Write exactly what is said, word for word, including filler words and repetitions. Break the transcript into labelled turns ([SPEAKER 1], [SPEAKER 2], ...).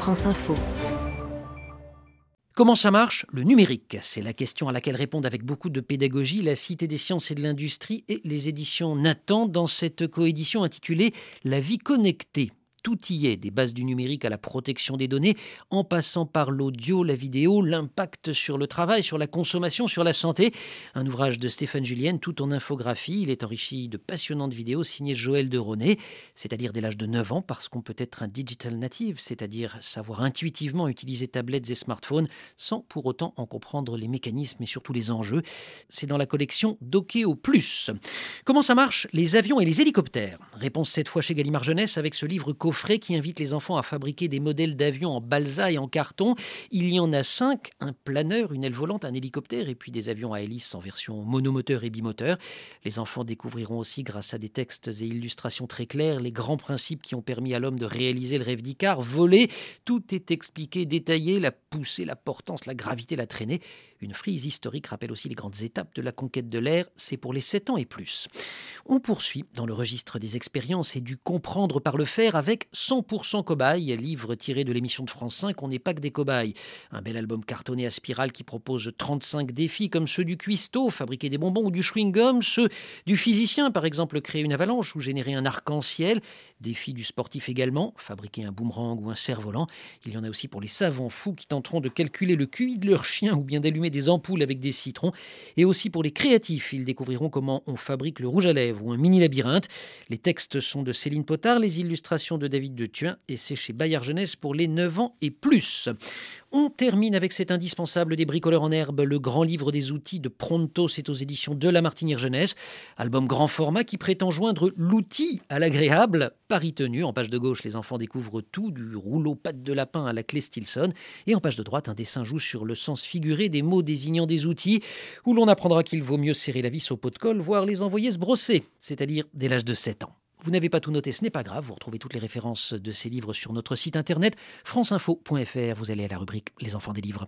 [SPEAKER 1] France Info.
[SPEAKER 2] Comment ça marche, le numérique? C'est la question à laquelle répondent avec beaucoup de pédagogie la Cité des sciences et de l'industrie et les éditions Nathan dans cette coédition intitulée « La vie connectée ». Tout y est, des bases du numérique à la protection des données, en passant par l'audio, la vidéo, l'impact sur le travail, sur la consommation, sur la santé. Un ouvrage de Stéphane Julienne, tout en infographie. Il est enrichi de passionnantes vidéos signées Joël de Ronet, c'est-à-dire dès l'âge de neuf ans, parce qu'on peut être un digital native, c'est-à-dire savoir intuitivement utiliser tablettes et smartphones, sans pour autant en comprendre les mécanismes et surtout les enjeux. C'est dans la collection Dokéo Plus. Comment ça marche, les avions et les hélicoptères? Réponse cette fois chez Gallimard Jeunesse avec ce livre coffret qui invite les enfants à fabriquer des modèles d'avions en balsa et en carton. Il y en a cinq, un planeur, une aile volante, un hélicoptère et puis des avions à hélice en version monomoteur et bimoteur. Les enfants découvriront aussi, grâce à des textes et illustrations très clairs, les grands principes qui ont permis à l'homme de réaliser le rêve d'Icare, voler. Tout est expliqué, détaillé, la poussée, la portance, la gravité, la traînée. Une frise historique rappelle aussi les grandes étapes de la conquête de l'air. C'est pour les sept ans et plus. On poursuit dans le registre des expériences et du comprendre par le faire avec cent pour cent cobayes, livre tiré de l'émission de France cinq, On n'est pas que des cobayes. Un bel album cartonné à spirale qui propose trente-cinq défis comme ceux du cuistot, fabriquer des bonbons ou du chewing-gum, ceux du physicien, par exemple créer une avalanche ou générer un arc-en-ciel. Défis du sportif également, fabriquer un boomerang ou un cerf-volant. Il y en a aussi pour les savants fous qui tenteront de calculer le Q I de leur chien ou bien d'allumer des ampoules avec des citrons. Et aussi pour les créatifs, ils découvriront comment on fabrique le rouge à lèvres ou un mini labyrinthe. Les textes sont de Céline Potard, les illustrations de David de Thuin et c'est chez Bayard Jeunesse pour les neuf ans et plus. On termine avec cet indispensable des bricoleurs en herbe, le grand livre des outils de Pronto, c'est aux éditions de La Martinière Jeunesse. Album grand format qui prétend joindre l'outil à l'agréable. Pari tenu, en page de gauche, les enfants découvrent tout, du rouleau patte de lapin à la clé Stilson. Et en page de droite, un dessin joue sur le sens figuré des mots désignant des outils, où l'on apprendra qu'il vaut mieux serrer la vis au pot de colle, voire les envoyer se brosser, c'est-à-dire dès l'âge de sept ans. Vous n'avez pas tout noté, ce n'est pas grave, vous retrouvez toutes les références de ces livres sur notre site internet franceinfo point f r. Vous allez à la rubrique Les enfants des livres.